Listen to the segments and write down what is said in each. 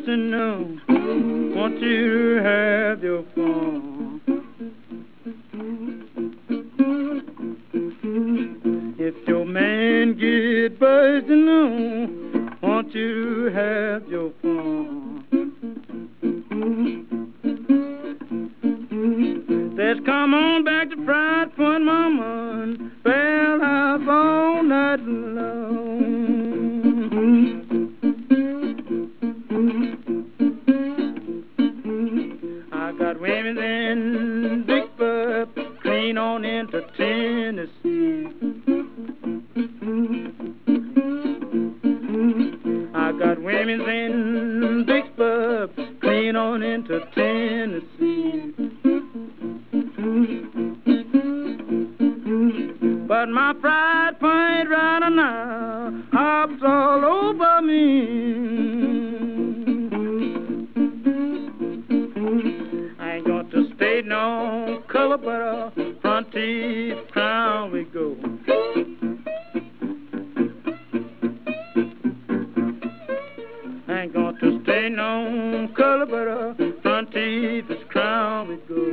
person, no, want you to have your fun. If your man get buzzing, no, want you to have your fun. Let's come on back to Pride Point, mama, and bell house all night long. I got women in Vicksburg, clean on into Tennessee. I got women in Vicksburg, clean on into Tennessee. But my Pride Point rider now hops all over me. I ain't got to stay no color, but a front teeth crown we go. I ain't got to stay no color, but a front teeth is crown we go.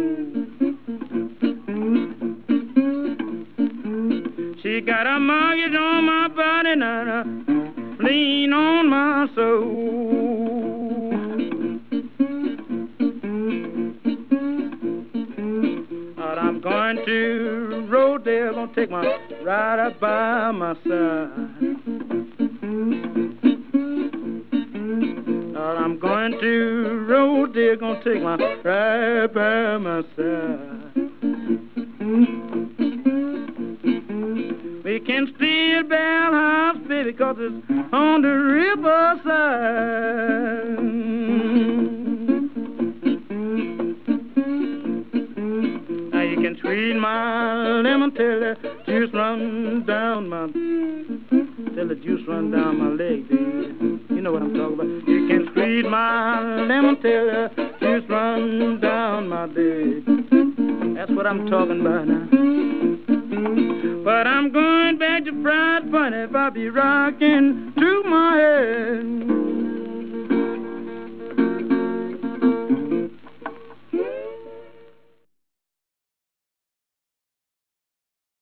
She got a mortgage on my body and a lien on my soul. But I'm going to Rodale, gonna take my rider by my side. But I'm going to Rodale, gonna take my rider by my side. We can steal Bell House, baby, 'cause it's on the riverside. Now you can squeeze my lemon till the juice run down my, till the juice run down my leg, baby. You know what I'm talking about. You can squeeze my lemon till the juice run down my leg. That's what I'm talking about now. But I'm going back to Pride Point if I be rocking to my head.